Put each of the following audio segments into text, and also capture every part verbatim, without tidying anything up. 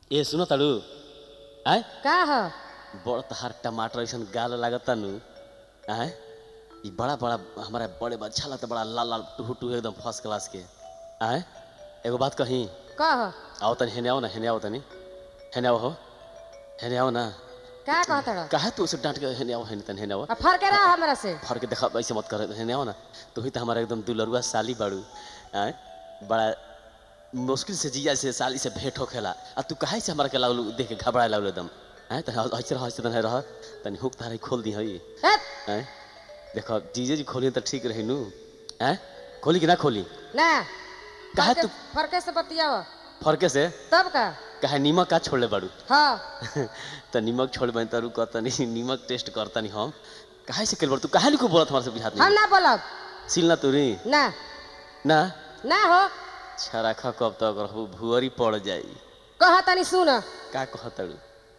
ए सुनो ताड़ू आय का ह बड़ तहार टमाटर ऐसा गाल लागता नु आय ई बड़ा बड़ा हमारा बड़े अच्छा लगता बड़ा लाल लाल टूहू टूहू एकदम फर्स्ट क्लास के आय एगो बात कही कह आओ तनी हेने आओ ना हेने आओ तनी हेने आओ हो हेने आओ ना का कहतड़ काहे तू उसे डांट के हेने आओ हेने तनी हेने आओ आ फर के रहा हमरा से फर के देखा ऐसे मत कर हेने आओ ना तू ही तो हमारा एकदम दुलरुआ साली बाड़ू आय बड़ा मुश्किल से जिया से साली से भेंट होखेला आ तू काहे से हमरा के लागलू देख के घबराए लागलू एकदम हैं तनी ऐसे रह ऐसे तनी रह तनी हुक तारे खोल दी हई हट हैं देखो जीजे जी खोली त ठीक रही नु हैं खोली कि ना खोली ना काहे फरके- तू फरके से बतियाव फरके से तब का काहे नीमक का छोड़ले बाड़ू हाँ त नीमक छोड़ बन तरू कहतनी नीमक टेस्ट करतनी हम काहे से केल बाड़ू तू काहे लिखो बोलत हमरा से बुझात हम नहीं ना बोलब सिल ना तूरी ना ना ना हो छराखा कब तक रहू भुअरी पड़ जाई कह तनी सुन का कहतड़ू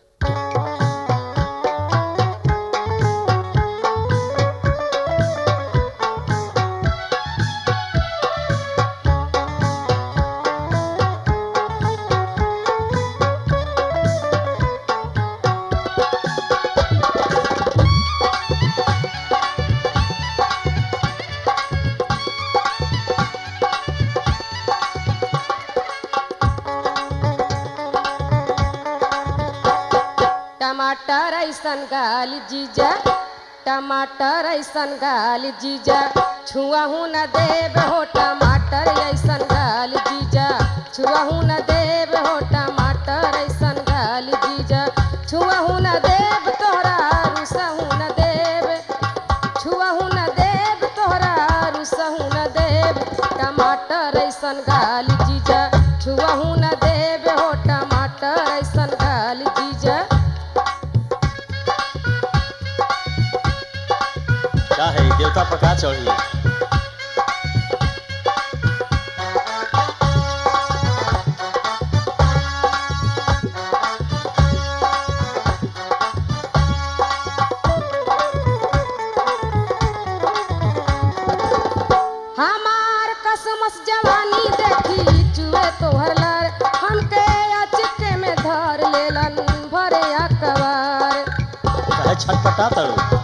टमाटर ऐसन गाल जीजा टमाटर ऐसन गाल जीजा छुआहू न देव हो टमाटर ऐसन गाल जीजा छुआहू न देव हो टमाटर ऐसन गाल जीजा छुआहू न देव तोहरा रुसहू न देव छुआहू न देव तोहरा रुसहू न देव टमाटर ऐसन गाल जीजा छुआहू न देव हो टमाटर ऐसन गाल जीजा का है देवता पर का चढ़ी हमार कसमस जवानी देखी चुए तोहर लर हमके अचके में धर लेलन भरे अकबार काहे छटपटा तड़ू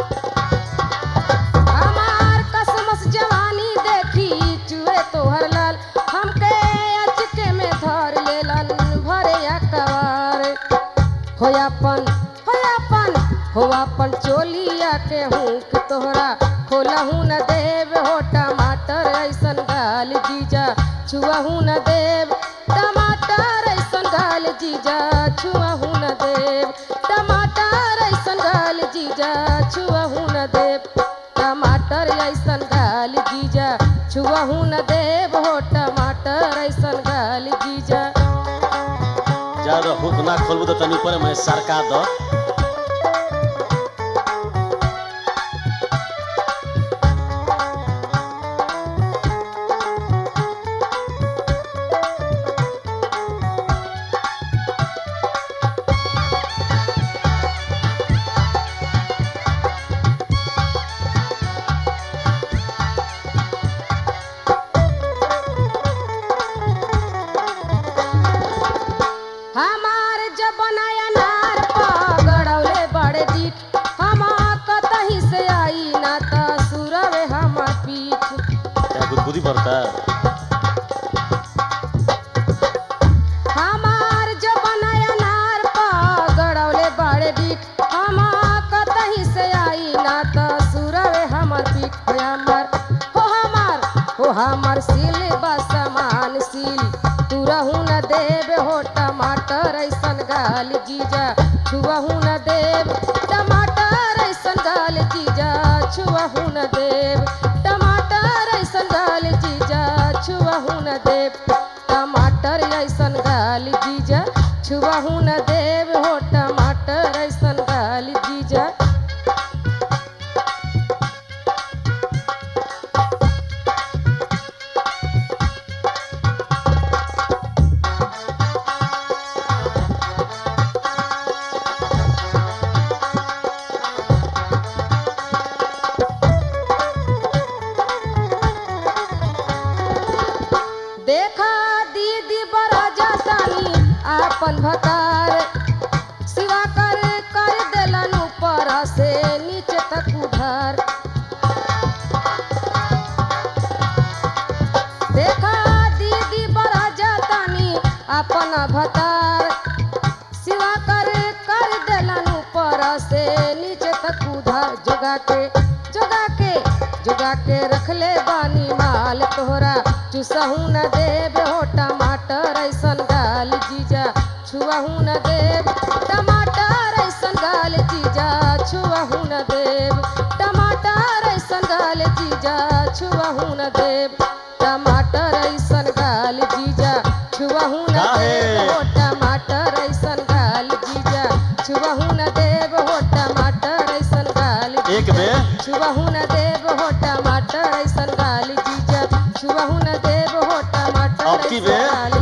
हमार कसमस जवानी देखी चुए तोहर लाल हमके अचके में धर लेलन भरे अकबार होयापन होयापन होयापन चोलिया के हुक तोहरा खोलहू न देव हो टमाटर ऐसन गाल जीजा छुआहू न देव टमाटर ऐसन गाल जीजा छुआहू न देव टमाटर ऐसन गाल जीजा छुआहू न देव टमाटर ऐसन गाल जीजा छुआहू न देव हो टमाटर ऐसन गाल जीजा जा रो हुक ना खोलबू तो तनी ऊपर मैं सरका दो हमार जब बनाया नार पगड़ौले बड़े दीठ हम कतही से आई ना त सुरवे हमार पीठ क्या गुदगुदी पड़ता हमार जब बनाया नार पगड़ौले बड़े दीठ हम कतही से आई ना त सुरवे हमार पीठ हो हमार हो हमार हो हमार सिल बसमान सिल तू रहू न देव हो टमाटर ऐसन गाल जीजा छुआहू न देव टमाटर ऐसन गाल जीजा छुआहू न देव टमाटर ऐसन गाल जीजा छुआहू न देव टमाटर ऐसन गाल जीजा छुआहू न देव हो टमाटर ऐसन गाल जीजा देखा दीदी बड़ा जातानी आप अपन भतार सिवा कर कर देलन ऊपर से नीचे तक उधार देखा दीदी बड़ा जातानी अपन भतार सिवा कर कर देलन ऊपर से नीचे तक उधार जोगा के जोगा के जोगा के रखले बानी माल तोहरा चुसहू न देब हो टमाटर ऐसन गाल जीजा छुआहू न देब टमाटर ऐसन गाल जीजा छुआहू न देब टमाटर ऐसन गाल जीजा छुआहू न देब टमाटर ऐसन गाल जीजा छुआहू न देब हो टमाटर ऐसन गाल जीजा छुआहू न देब हो टमाटर ऐसन गाल एक बे छुआहू न देब हो टमाटर ऐसन गाल जीजा छुआहू न देब हो टमाटर अब की बे? ऐसन गाल